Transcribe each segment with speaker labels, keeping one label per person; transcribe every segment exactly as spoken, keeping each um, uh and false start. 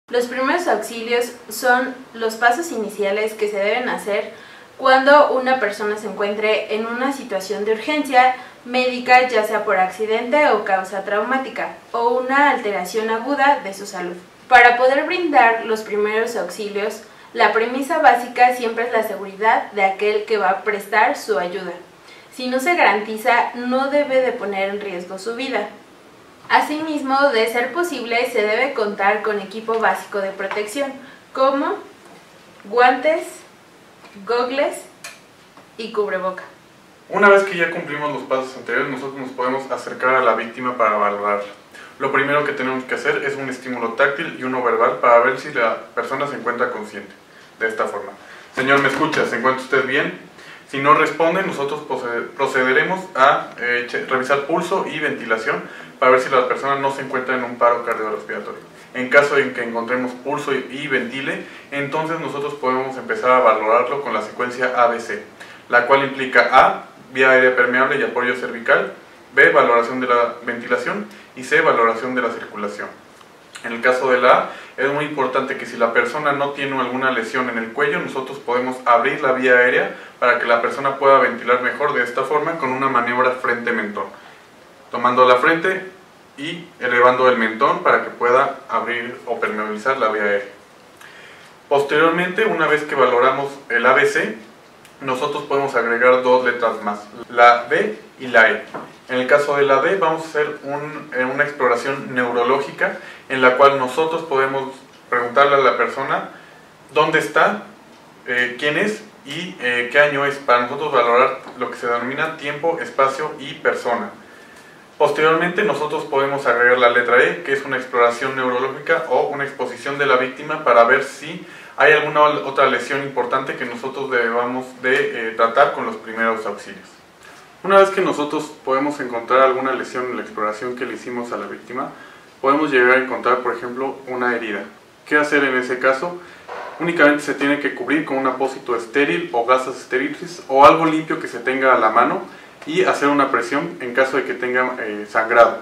Speaker 1: Los primeros auxilios son los pasos iniciales que se deben hacer cuando una persona se encuentre en una situación de urgencia médica, ya sea por accidente o causa traumática, o una alteración aguda de su salud. Para poder brindar los primeros auxilios, la premisa básica siempre es la seguridad de aquel que va a prestar su ayuda. Si no se garantiza, no debe de poner en riesgo su vida. Asimismo, de ser posible, se debe contar con equipo básico de protección, como guantes, gogles y cubreboca.
Speaker 2: Una vez que ya cumplimos los pasos anteriores, nosotros nos podemos acercar a la víctima para valorarla. Lo primero que tenemos que hacer es un estímulo táctil y uno verbal para ver si la persona se encuentra consciente. De esta forma: señor, ¿me escucha? ¿Se encuentra usted bien? Si no responde, nosotros procederemos a eh, revisar pulso y ventilación para ver si la persona no se encuentra en un paro cardiorrespiratorio. En caso de que encontremos pulso y ventile, entonces nosotros podemos empezar a valorarlo con la secuencia A B C, la cual implica A, vía aérea permeable y apoyo cervical; B, valoración de la ventilación; y C, valoración de la circulación. En el caso de la A, es muy importante que si la persona no tiene alguna lesión en el cuello, nosotros podemos abrir la vía aérea para que la persona pueda ventilar mejor de esta forma, con una maniobra frente-mentón, tomando la frente y elevando el mentón para que pueda abrir o permeabilizar la vía aérea. Posteriormente, una vez que valoramos el A B C, nosotros podemos agregar dos letras más, la D y la E. En el caso de la D, vamos a hacer un, una exploración neurológica en la cual nosotros podemos preguntarle a la persona dónde está, eh, quién es y eh, qué año es, para nosotros valorar lo que se denomina tiempo, espacio y persona. Posteriormente, nosotros podemos agregar la letra E, que es una exploración neurológica o una exposición de la víctima para ver si hay alguna otra lesión importante que nosotros debamos de eh, tratar con los primeros auxilios. Una vez que nosotros podemos encontrar alguna lesión en la exploración que le hicimos a la víctima, podemos llegar a encontrar, por ejemplo, una herida. ¿Qué hacer en ese caso? Únicamente se tiene que cubrir con un apósito estéril o gasas estériles o algo limpio que se tenga a la mano y hacer una presión en caso de que tenga eh, sangrado.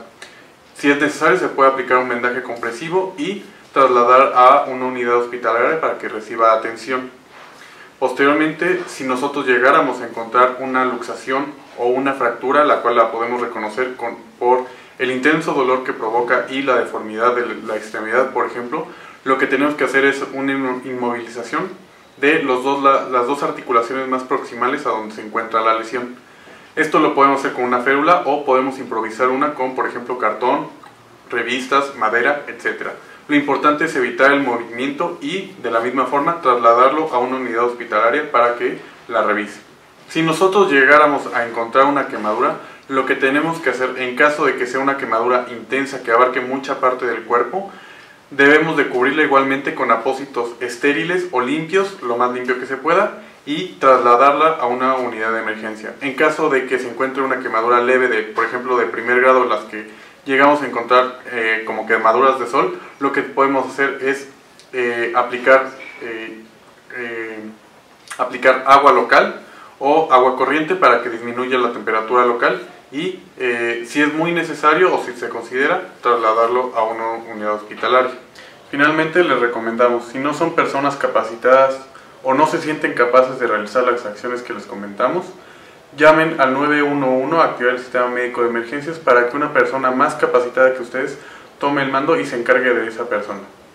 Speaker 2: Si es necesario, se puede aplicar un vendaje compresivo y trasladar a una unidad hospitalaria para que reciba atención. Posteriormente, si nosotros llegáramos a encontrar una luxación o una fractura, la cual la podemos reconocer con, por el intenso dolor que provoca y la deformidad de la extremidad, por ejemplo, lo que tenemos que hacer es una inmovilización de los dos, la, las dos articulaciones más proximales a donde se encuentra la lesión. Esto lo podemos hacer con una férula o podemos improvisar una con, por ejemplo, cartón, revistas, madera, etcétera. Lo importante es evitar el movimiento y, de la misma forma, trasladarlo a una unidad hospitalaria para que la revise. Si nosotros llegáramos a encontrar una quemadura, lo que tenemos que hacer, en caso de que sea una quemadura intensa que abarque mucha parte del cuerpo, debemos de cubrirla igualmente con apósitos estériles o limpios, lo más limpio que se pueda, y trasladarla a una unidad de emergencia. En caso de que se encuentre una quemadura leve, de, por ejemplo, de primer grado, las que llegamos a encontrar eh, como quemaduras de sol, lo que podemos hacer es eh, aplicar, eh, eh, aplicar agua local o agua corriente para que disminuya la temperatura local y, eh, si es muy necesario o si se considera, trasladarlo a una unidad hospitalaria. Finalmente, les recomendamos, si no son personas capacitadas o no se sienten capaces de realizar las acciones que les comentamos, llamen al nueve uno uno a activar el sistema médico de emergencias para que una persona más capacitada que ustedes tome el mando y se encargue de esa persona.